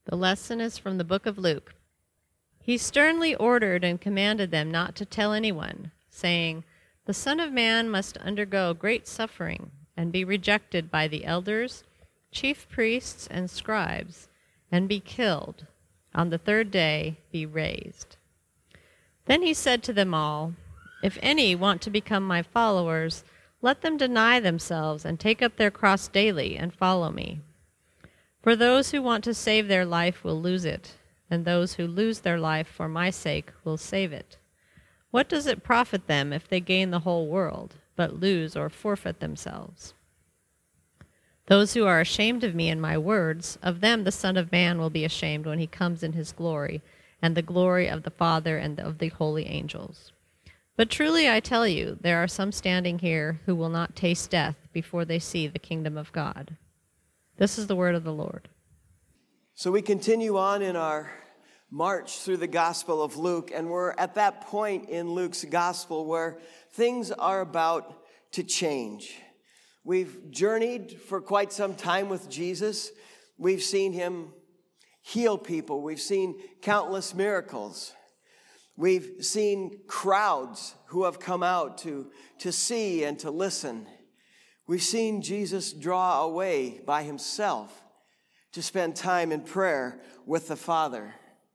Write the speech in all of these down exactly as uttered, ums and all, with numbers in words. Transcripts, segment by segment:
The lesson is from the book of Luke. He sternly ordered and commanded them not to tell anyone, saying, "The Son of Man must undergo great suffering and be rejected by the elders, chief priests, and scribes, and be killed, on the third day be raised." Then he said to them all, "If any want to become my followers, let them deny themselves and take up their cross daily and follow me. For those who want to save their life will lose it, and those who lose their life for my sake will save it. What does it profit them if they gain the whole world, but lose or forfeit themselves? Those who are ashamed of me and my words, of them the Son of Man will be ashamed when he comes in his glory, and the glory of the Father and of the holy angels. But truly I tell you, there are some standing here who will not taste death before they see the kingdom of God." This is the word of the Lord. So we continue on in our march through the Gospel of Luke, and we're at that point in Luke's Gospel where things are about to change. We've journeyed for quite some time with Jesus. We've seen him heal people. We've seen countless miracles. We've seen crowds who have come out to, to see and to listen. We've seen Jesus draw away by himself to spend time in prayer with the Father.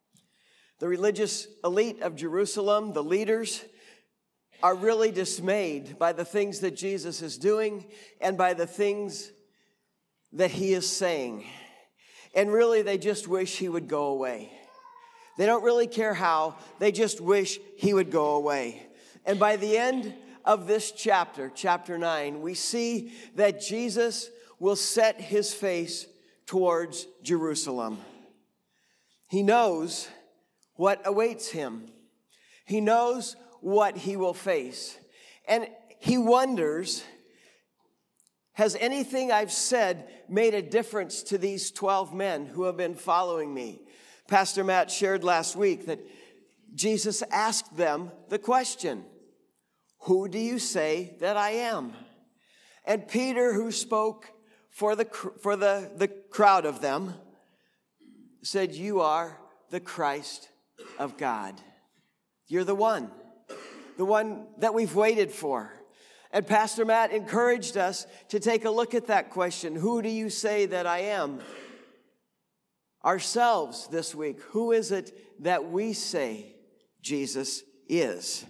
The religious elite of Jerusalem, the leaders, are really dismayed by the things that Jesus is doing and by the things that he is saying. And really, they just wish he would go away. They don't really care how. They just wish he would go away. And by the end of this chapter, chapter nine, we see that Jesus will set his face towards Jerusalem. He knows what awaits him. He knows what he will face. And he wonders, has anything I've said made a difference to these twelve men who have been following me? Pastor Matt shared last week that Jesus asked them the question, "Who do you say that I am?" And Peter, who spoke for the for the, the crowd of them, said, "You are the Christ of God. You're the one, the one that we've waited for." And Pastor Matt encouraged us to take a look at that question, "Who do you say that I am?" Ourselves this week, who is it that we say Jesus is?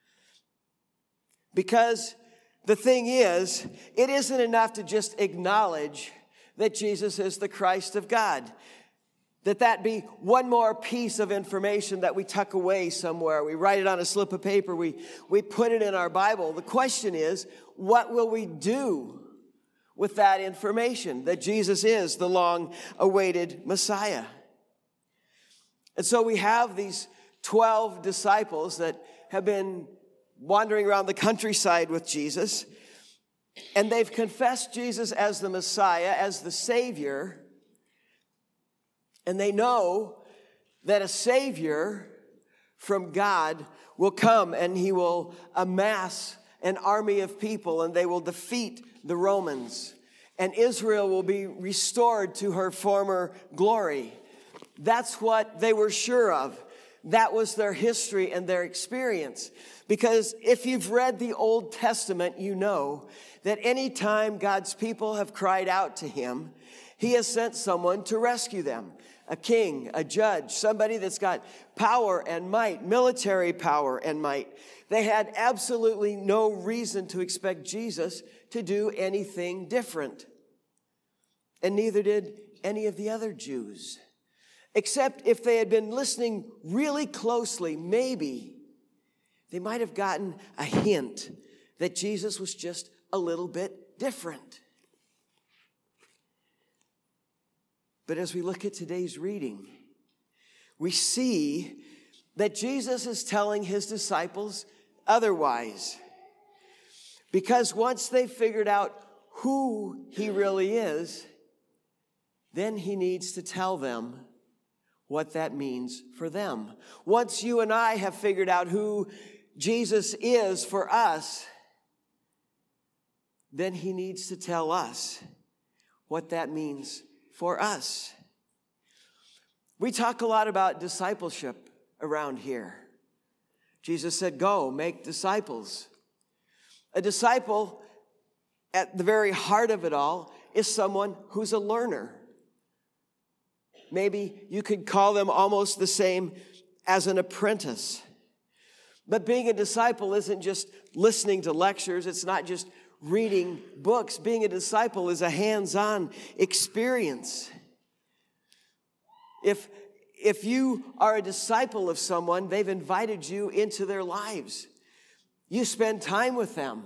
Because the thing is, it isn't enough to just acknowledge that Jesus is the Christ of God. That that be one more piece of information that we tuck away somewhere. We write it on a slip of paper. We, we put it in our Bible. The question is, what will we do with that information, that Jesus is the long-awaited Messiah? And so we have these twelve disciples that have been wandering around the countryside with Jesus, and they've confessed Jesus as the Messiah, as the Savior, and they know that a Savior from God will come and he will amass an army of people and they will defeat the Romans, and Israel will be restored to her former glory. That's what they were sure of. That was their history and their experience. Because if you've read the Old Testament, you know that any time God's people have cried out to him, he has sent someone to rescue them. A king, a judge, somebody that's got power and might, military power and might. They had absolutely no reason to expect Jesus to do anything different. And neither did any of the other Jews. Except if they had been listening really closely, maybe they might have gotten a hint that Jesus was just a little bit different. But as we look at today's reading, we see that Jesus is telling his disciples otherwise. Because once they figured out who he really is, then he needs to tell them what that means for them. Once you and I have figured out who Jesus is for us, then he needs to tell us what that means for us. We talk a lot about discipleship around here. Jesus said, go, make disciples. A disciple, at the very heart of it all, is someone who's a learner. Maybe you could call them almost the same as an apprentice. But being a disciple isn't just listening to lectures. It's not just reading books. Being a disciple is a hands-on experience. If, if you are a disciple of someone, they've invited you into their lives. You spend time with them.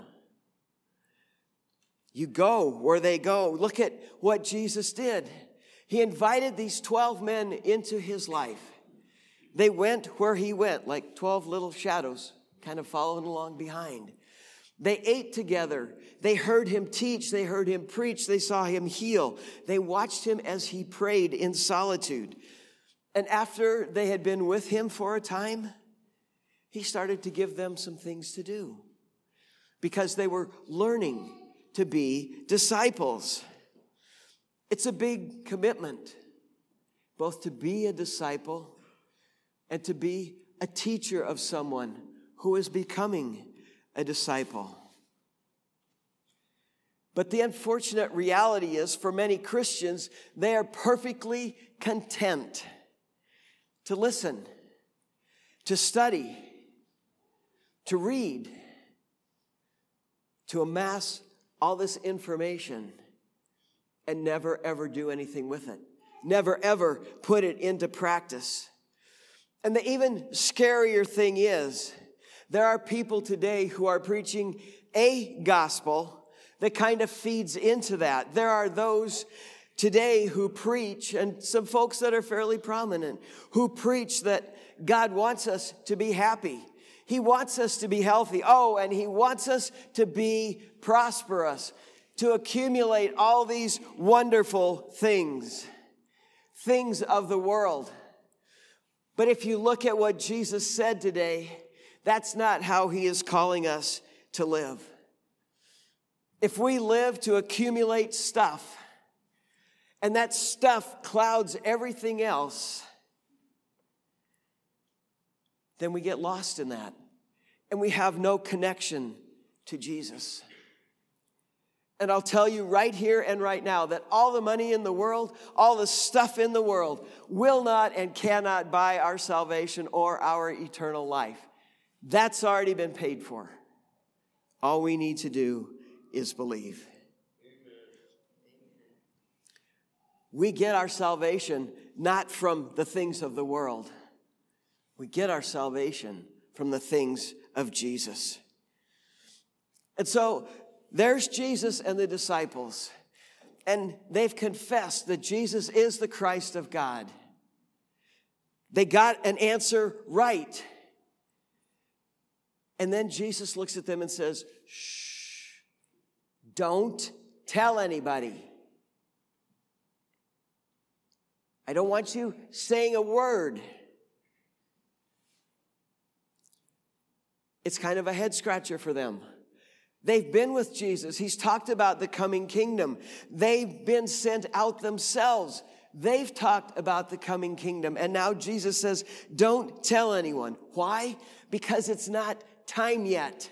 You go where they go. Look at what Jesus did. He invited these twelve men into his life. They went where he went, like twelve little shadows, kind of following along behind. They ate together. They heard him teach. They heard him preach. They saw him heal. They watched him as he prayed in solitude. And after they had been with him for a time, he started to give them some things to do because they were learning to be disciples. It's a big commitment, both to be a disciple and to be a teacher of someone who is becoming a disciple. But the unfortunate reality is, for many Christians, they are perfectly content to listen, to study, to read, to amass all this information and never ever do anything with it. Never ever put it into practice. And the even scarier thing is, there are people today who are preaching a gospel that kind of feeds into that. There are those today who preach, and some folks that are fairly prominent, who preach that God wants us to be happy. He wants us to be healthy. Oh, and he wants us to be prosperous, to accumulate all these wonderful things, things of the world. But if you look at what Jesus said today, that's not how he is calling us to live. If we live to accumulate stuff, and that stuff clouds everything else, then we get lost in that. And we have no connection to Jesus. And I'll tell you right here and right now that all the money in the world, all the stuff in the world will not and cannot buy our salvation or our eternal life. That's already been paid for. All we need to do is believe. We get our salvation not from the things of the world. We get our salvation from the things of Jesus. And so there's Jesus and the disciples, and they've confessed that Jesus is the Christ of God. They got an answer right. And then Jesus looks at them and says, shh, don't tell anybody. I don't want you saying a word. It's kind of a head scratcher for them. They've been with Jesus. He's talked about the coming kingdom. They've been sent out themselves. They've talked about the coming kingdom. And now Jesus says, don't tell anyone. Why? Because it's not time yet.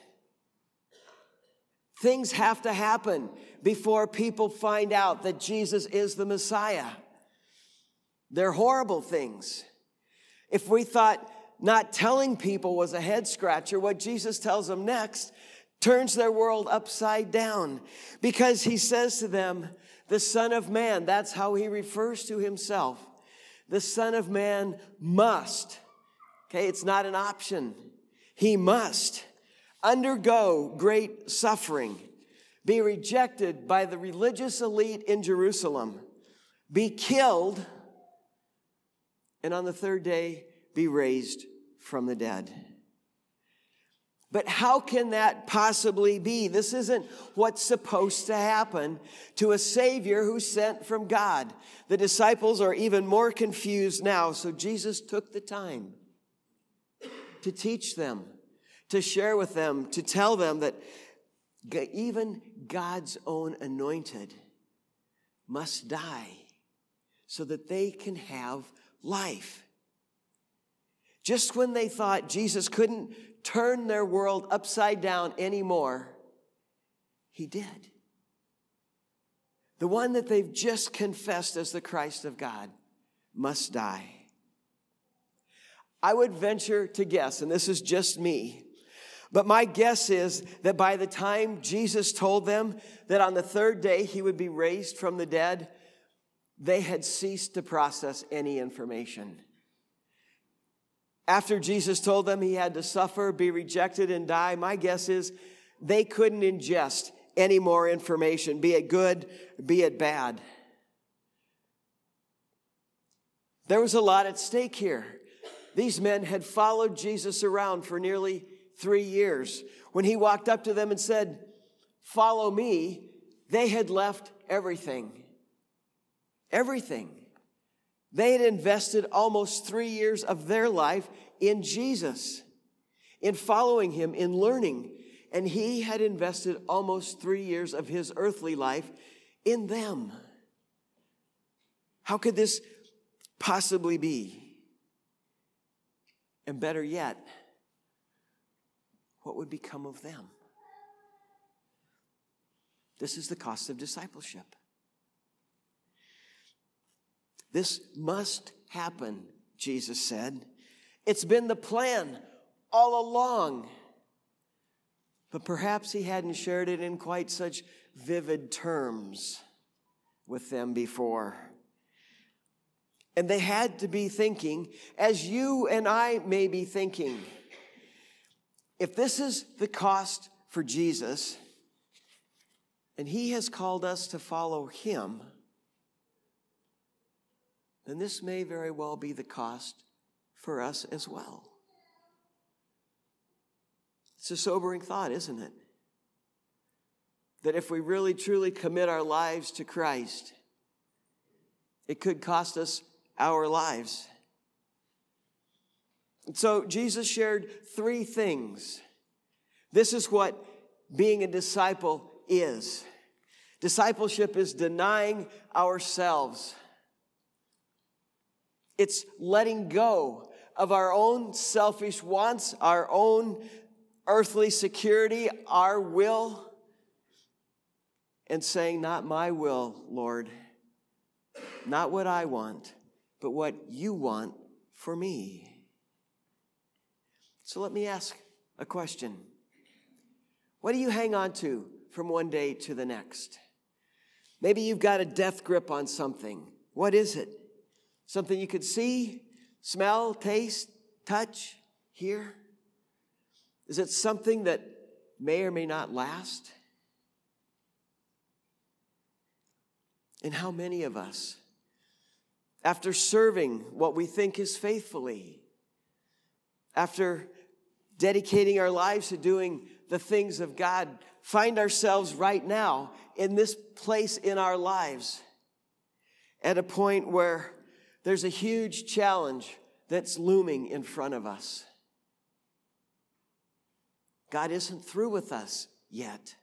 Things have to happen before people find out that Jesus is the Messiah. They're horrible things. If we thought not telling people was a head scratcher, what Jesus tells them next turns their world upside down, because he says to them, the Son of Man, that's how he refers to himself. The Son of Man must, okay, it's not an option. He must undergo great suffering, be rejected by the religious elite in Jerusalem, be killed, and on the third day be raised from the dead. But how can that possibly be? This isn't what's supposed to happen to a Savior who's sent from God. The disciples are even more confused now, so Jesus took the time to teach them, to share with them, to tell them that even God's own anointed must die so that they can have life. Just when they thought Jesus couldn't turn their world upside down anymore, he did. The one that they've just confessed as the Christ of God must die. I would venture to guess, and this is just me, but my guess is that by the time Jesus told them that on the third day he would be raised from the dead, they had ceased to process any information. After Jesus told them he had to suffer, be rejected, and die, my guess is they couldn't ingest any more information, be it good, be it bad. There was a lot at stake here. These men had followed Jesus around for nearly three years. When he walked up to them and said, "Follow me," they had left everything. Everything. They had invested almost three years of their life in Jesus, in following him, in learning. And he had invested almost three years of his earthly life in them. How could this possibly be? And better yet, what would become of them? This is the cost of discipleship. This must happen, Jesus said. It's been the plan all along. But perhaps he hadn't shared it in quite such vivid terms with them before. And they had to be thinking, as you and I may be thinking, if this is the cost for Jesus, and he has called us to follow him, then this may very well be the cost for us as well. It's a sobering thought, isn't it? That if we really truly commit our lives to Christ, it could cost us our lives. And so Jesus shared three things. This is what being a disciple is. Discipleship is denying ourselves. It's letting go of our own selfish wants, our own earthly security, our will, and saying, "Not my will, Lord, not what I want, but what you want for me." So let me ask a question. What do you hang on to from one day to the next? Maybe you've got a death grip on something. What is it? Something you could see, smell, taste, touch, hear? Is it something that may or may not last? And how many of us, after serving what we think is faithfully, after dedicating our lives to doing the things of God, find ourselves right now in this place in our lives at a point where there's a huge challenge that's looming in front of us? God isn't through with us yet.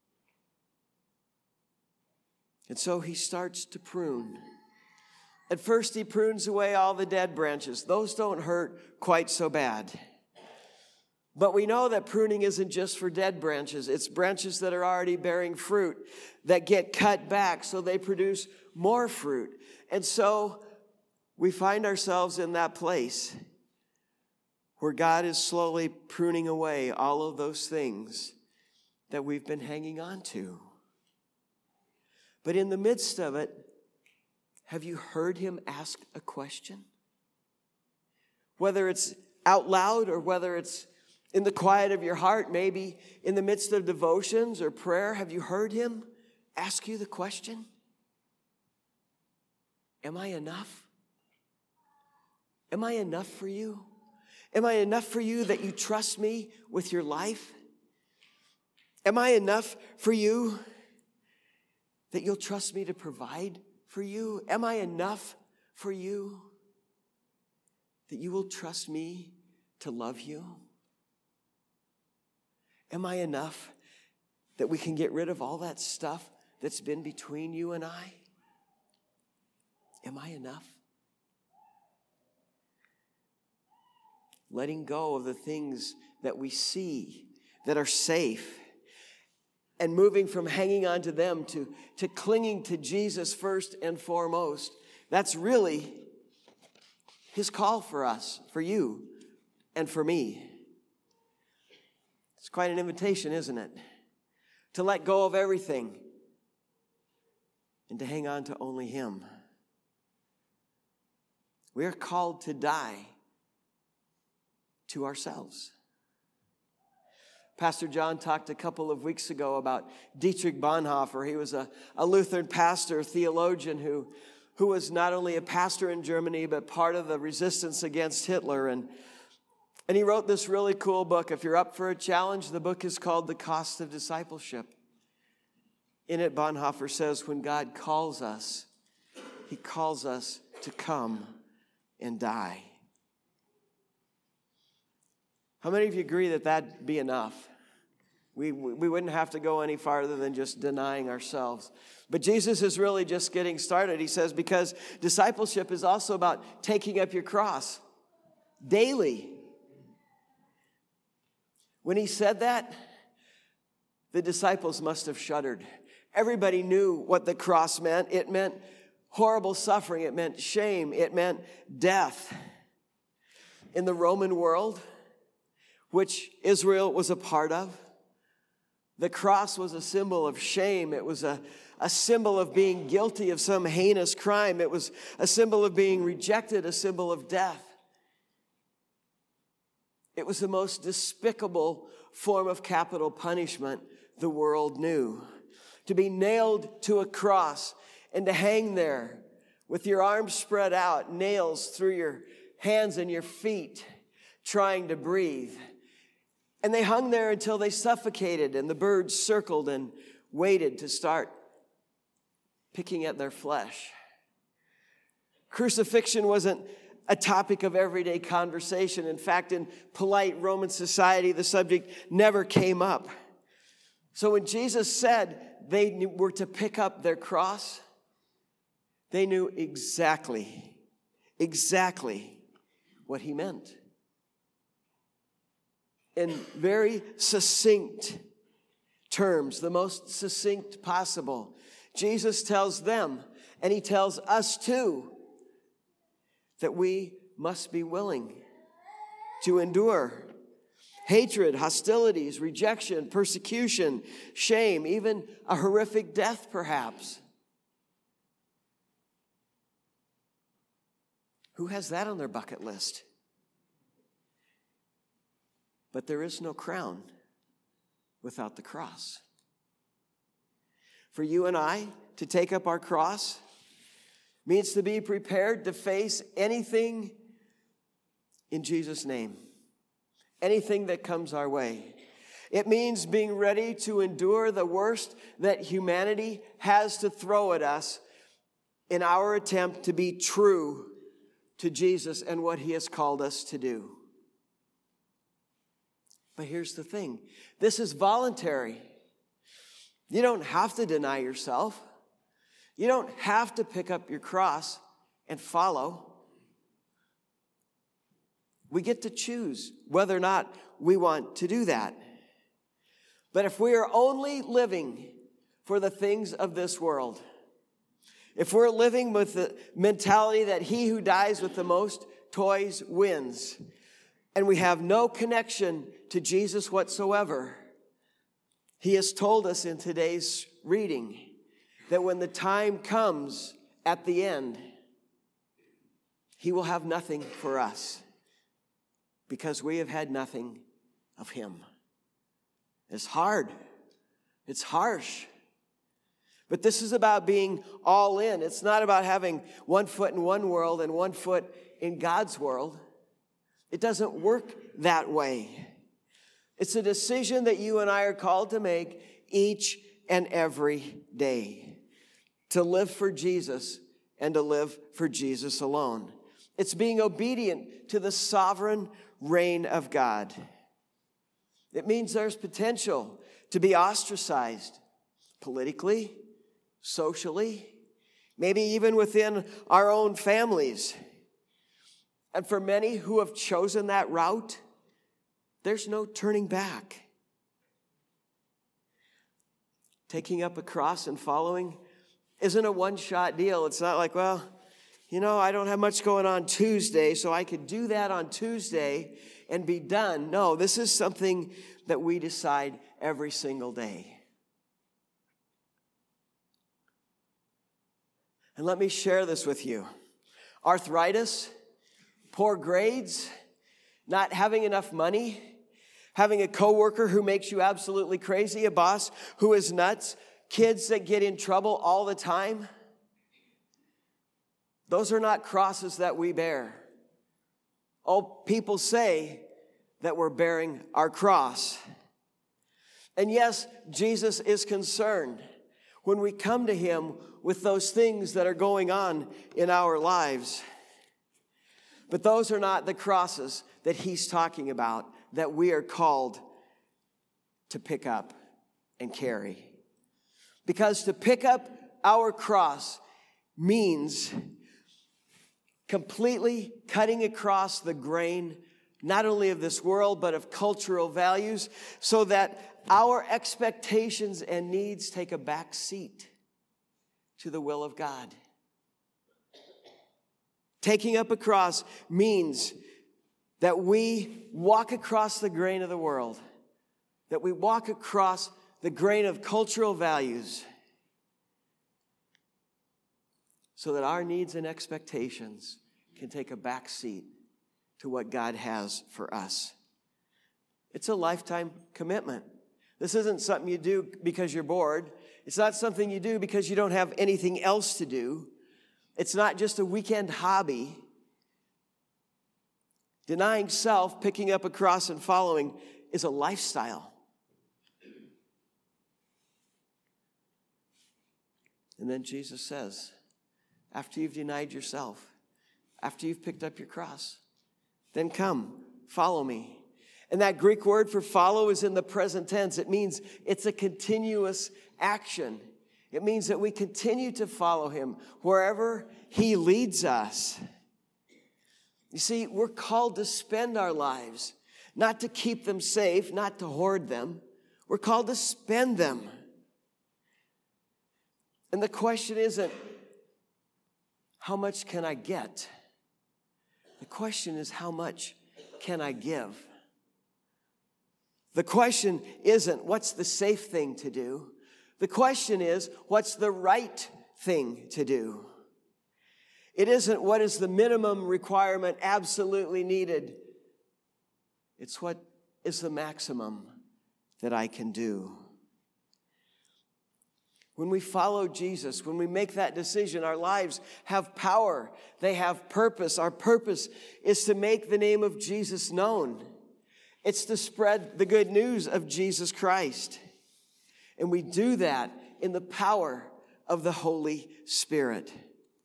And so he starts to prune. At first, he prunes away all the dead branches. Those don't hurt quite so bad. But we know that pruning isn't just for dead branches. It's branches that are already bearing fruit that get cut back so they produce more fruit. And so we find ourselves in that place where God is slowly pruning away all of those things that we've been hanging on to. But in the midst of it, have you heard him ask a question? Whether it's out loud or whether it's in the quiet of your heart, maybe in the midst of devotions or prayer, have you heard him ask you the question? Am I enough? Am I enough for you? Am I enough for you that you trust me with your life? Am I enough for you that you'll trust me to provide for you? Am I enough for you that you will trust me to love you? Am I enough that we can get rid of all that stuff that's been between you and I? Am I enough? letting go of the things that we see that are safe, and moving from hanging on to them to, to clinging to Jesus first and foremost. That's really his call for us, for you, and for me. It's quite an invitation, isn't it? To let go of everything and to hang on to only him. We are called to die to ourselves. Pastor John talked a couple of weeks ago about Dietrich Bonhoeffer. He was a, a Lutheran pastor, theologian who, who was not only a pastor in Germany, but part of the resistance against Hitler. And, and he wrote this really cool book. If you're up for a challenge, the book is called The Cost of Discipleship. In it, Bonhoeffer says, when God calls us, he calls us to come and die. How many of you agree that that'd be enough? We, we wouldn't have to go any farther than just denying ourselves. But Jesus is really just getting started. He says, because discipleship is also about taking up your cross daily. When he said that, the disciples must have shuddered. Everybody knew what the cross meant. It meant horrible suffering. It meant shame. It meant death. In the Roman world, which Israel was a part of, the cross was a symbol of shame. It was a, a symbol of being guilty of some heinous crime. It was a symbol of being rejected, a symbol of death. It was the most despicable form of capital punishment the world knew. To be nailed to a cross and to hang there with your arms spread out, nails through your hands and your feet, trying to breathe. And they hung there until they suffocated, and the birds circled and waited to start picking at their flesh. Crucifixion wasn't a topic of everyday conversation. In fact, in polite Roman society, the subject never came up. So when Jesus said they were to pick up their cross, they knew exactly, exactly what he meant. In very succinct terms, the most succinct possible, Jesus tells them, and he tells us too, that we must be willing to endure hatred, hostilities, rejection, persecution, shame, even a horrific death perhaps. Who has that on their bucket list? But there is no crown without the cross. For you and I to take up our cross means to be prepared to face anything in Jesus' name, anything that comes our way. It means being ready to endure the worst that humanity has to throw at us in our attempt to be true to Jesus and what he has called us to do. But here's the thing. This is voluntary. You don't have to deny yourself. You don't have to pick up your cross and follow. We get to choose whether or not we want to do that. But if we are only living for the things of this world, if we're living with the mentality that he who dies with the most toys wins, and we have no connection to Jesus whatsoever, he has told us in today's reading that when the time comes at the end, he will have nothing for us because we have had nothing of him. It's hard. It's harsh. But this is about being all in. It's not about having one foot in one world and one foot in God's world. It doesn't work that way. It's a decision that you and I are called to make each and every day. To live for Jesus and to live for Jesus alone. It's being obedient to the sovereign reign of God. It means there's potential to be ostracized politically, socially, maybe even within our own families. And for many who have chosen that route, there's no turning back. Taking up a cross and following isn't a one-shot deal. It's not like, well, you know, I don't have much going on Tuesday, so I could do that on Tuesday and be done. No, this is something that we decide every single day. And let me share this with you. Arthritis, poor grades, not having enough money, having a coworker who makes you absolutely crazy, a boss who is nuts, kids that get in trouble all the time. Those are not crosses that we bear. Oh, people say that we're bearing our cross. And yes, Jesus is concerned when we come to him with those things that are going on in our lives. But those are not the crosses that he's talking about that we are called to pick up and carry. Because to pick up our cross means completely cutting across the grain, not only of this world, but of cultural values, so that our expectations and needs take a back seat to the will of God. Taking up a cross means that we walk across the grain of the world, that we walk across the grain of cultural values, so that our needs and expectations can take a back seat to what God has for us. It's a lifetime commitment. This isn't something you do because you're bored. It's not something you do because you don't have anything else to do. It's not just a weekend hobby. Denying self, picking up a cross and following is a lifestyle. And then Jesus says, after you've denied yourself, after you've picked up your cross, then come, follow me. And that Greek word for follow is in the present tense. It means it's a continuous action. It means that we continue to follow him wherever he leads us. You see, we're called to spend our lives, not to keep them safe, not to hoard them. We're called to spend them. And the question isn't, how much can I get? The question is, how much can I give? The question isn't, what's the safe thing to do? The question is, what's the right thing to do? It isn't what is the minimum requirement absolutely needed. It's what is the maximum that I can do. When we follow Jesus, when we make that decision, our lives have power. They have purpose. Our purpose is to make the name of Jesus known. It's to spread the good news of Jesus Christ. And we do that in the power of the Holy Spirit.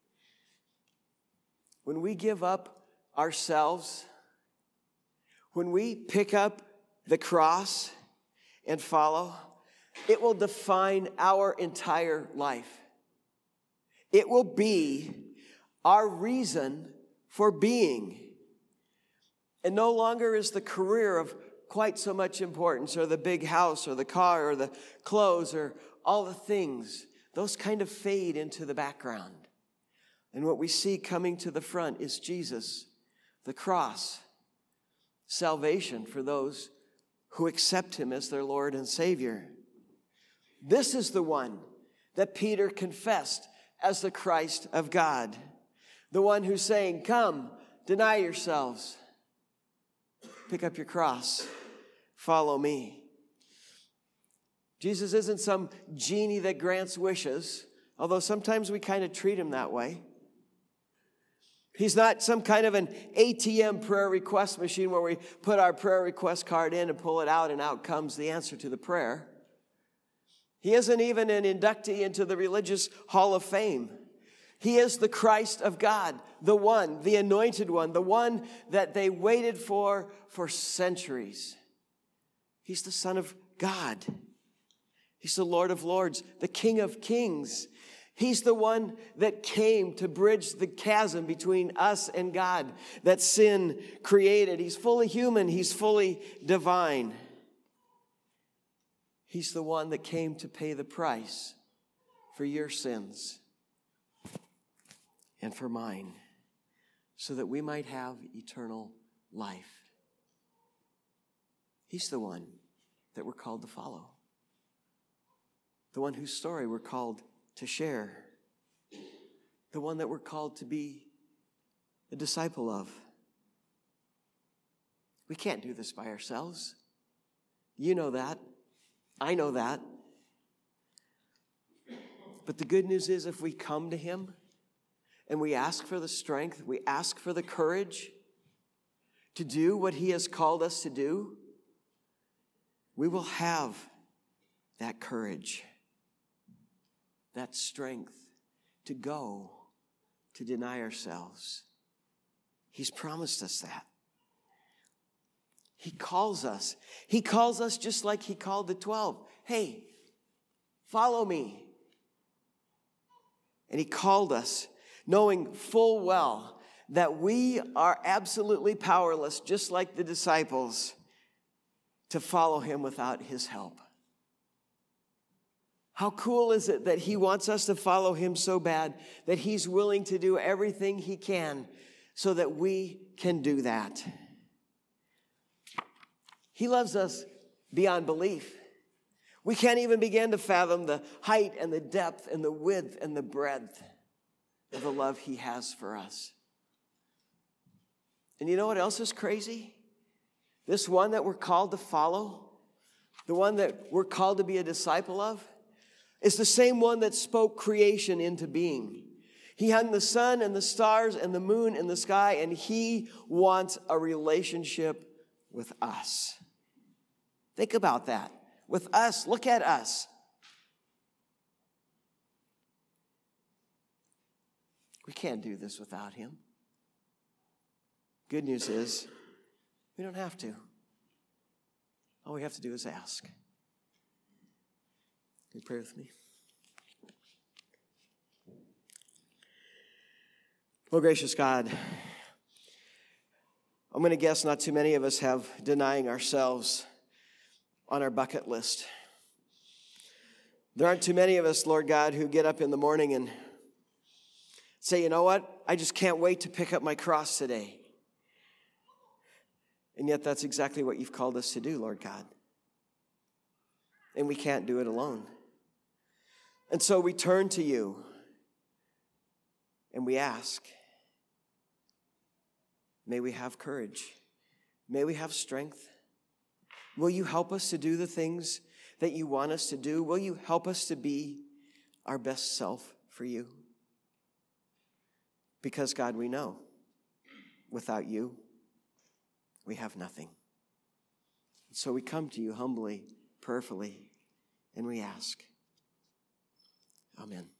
When we give up ourselves, when we pick up the cross and follow, it will define our entire life. It will be our reason for being. And no longer is the career of quite so much importance, or the big house, or the car, or the clothes, or all the things. Those kind of fade into the background. And what we see coming to the front is Jesus, the cross, salvation for those who accept him as their Lord and Savior. This is the one that Peter confessed as the Christ of God. The one who's saying, come, deny yourselves. Pick up your cross. Follow me. Jesus isn't some genie that grants wishes, although sometimes we kind of treat him that way. He's not some kind of an A T M prayer request machine where we put our prayer request card in and pull it out and out comes the answer to the prayer. He isn't even an inductee into the religious hall of fame. He is the Christ of God, the one, the anointed one, the one that they waited for for centuries. He's the Son of God. He's the Lord of Lords, the King of Kings. He's the one that came to bridge the chasm between us and God that sin created. He's fully human. He's fully divine. He's the one that came to pay the price for your sins and for mine, so that we might have eternal life. He's the one that we're called to follow. The one whose story we're called to share. The one that we're called to be a disciple of. We can't do this by ourselves. You know that. I know that. But the good news is, if we come to him and we ask for the strength, we ask for the courage to do what he has called us to do, we will have that courage, that strength to go, to deny ourselves. He's promised us that. He calls us. He calls us just like he called the twelve. Hey, follow me. And he called us, knowing full well that we are absolutely powerless, just like the disciples, to follow him without his help. How cool is it that he wants us to follow him so bad that he's willing to do everything he can so that we can do that. He loves us beyond belief. We can't even begin to fathom the height and the depth and the width and the breadth of the love he has for us. And you know what else is crazy? This one that we're called to follow, the one that we're called to be a disciple of, is the same one that spoke creation into being. He hung the sun and the stars and the moon in the sky, and he wants a relationship with us. Think about that. With us, look at us. We can't do this without him. Good news is, we don't have to. All we have to do is ask. Can you pray with me? Oh, gracious God, I'm going to guess not too many of us have denying ourselves on our bucket list. There aren't too many of us, Lord God, who get up in the morning and say, you know what? I just can't wait to pick up my cross today. And yet that's exactly what you've called us to do, Lord God. And we can't do it alone. And so we turn to you and we ask, may we have courage. May we have strength. Will you help us to do the things that you want us to do? Will you help us to be our best self for you? Because, God, we know without you, we have nothing. So we come to you humbly, prayerfully, and we ask. Amen.